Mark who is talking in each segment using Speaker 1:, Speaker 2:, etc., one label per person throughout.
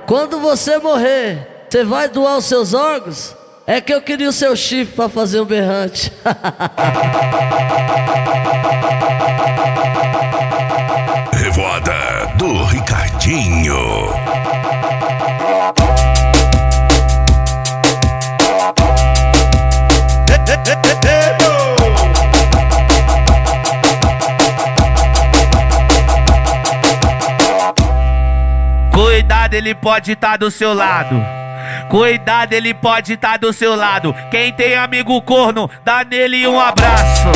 Speaker 1: quando você morrer, você vai doar os seus órgãos? É que eu queria o seu chifre pra fazer um berrante.
Speaker 2: Revoada do Ricardinho.
Speaker 3: Cuidado, ele pode estar do seu lado. Cuidado, ele pode estar do seu lado. Quem tem amigo corno, dá nele um abraço.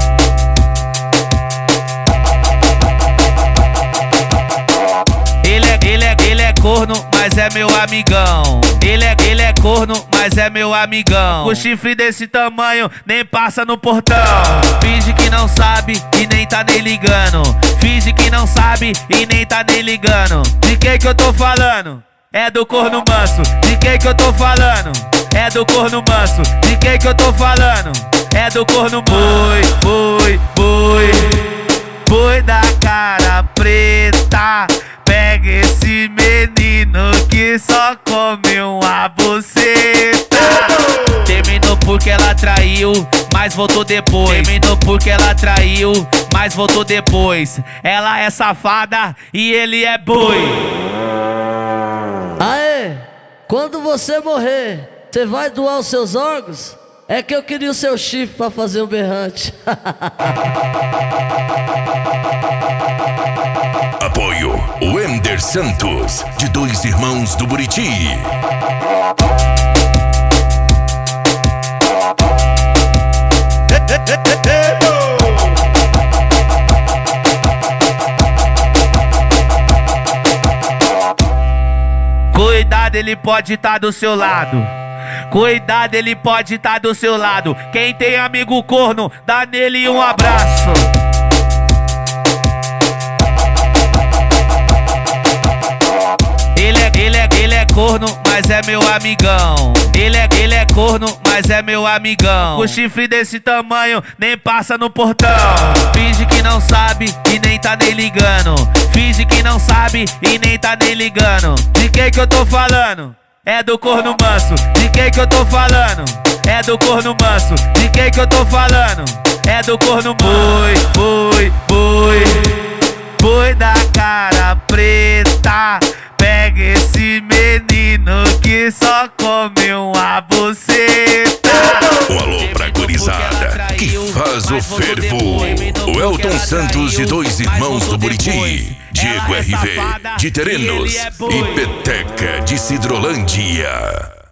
Speaker 3: Ele é corno, mas é meu amigão. Ele é corno, mas é meu amigão. O chifre desse tamanho nem passa no portão. Finge que não sabe e nem tá nem ligando. Finge que não sabe e nem tá nem ligando. De quem que eu tô falando? É do corno manso. De quem que eu tô falando? É do corno manso. De quem que eu tô falando? É do corno manso. Boi da cara preta. Pega esse menino que só come uma buceta. Terminou porque ela traiu, mas voltou depois. Terminou porque ela traiu, mas voltou depois. Ela é safada e ele é boi.
Speaker 1: Aê, quando você morrer, você vai doar os seus órgãos? É que eu queria o seu chifre pra fazer um berrante.
Speaker 2: Apoio Wender Santos, de Dois Irmãos do Buriti.
Speaker 3: Cuidado, ele pode estar do seu lado. Cuidado, ele pode estar do seu lado. Quem tem amigo corno, dá nele um abraço. Ele é corno, mas é meu amigão. Ele é corno, mas é meu amigão. O chifre desse tamanho nem passa no portão. Finge que não sabe e nem tá nem ligando. Finge que não sabe e nem tá nem ligando. De quem que eu tô falando? É do corno manso. De quem que eu tô falando? É do corno manso. De quem que eu tô falando? É do corno manso. Boi da cara preta. Pega esse menino que só come uma buceta.
Speaker 2: Um alô pra gurizada que faz o fervo. O Elton Santos de Dois Irmãos do Buriti, Diego RV de Terenos e Peteca de Cidrolândia.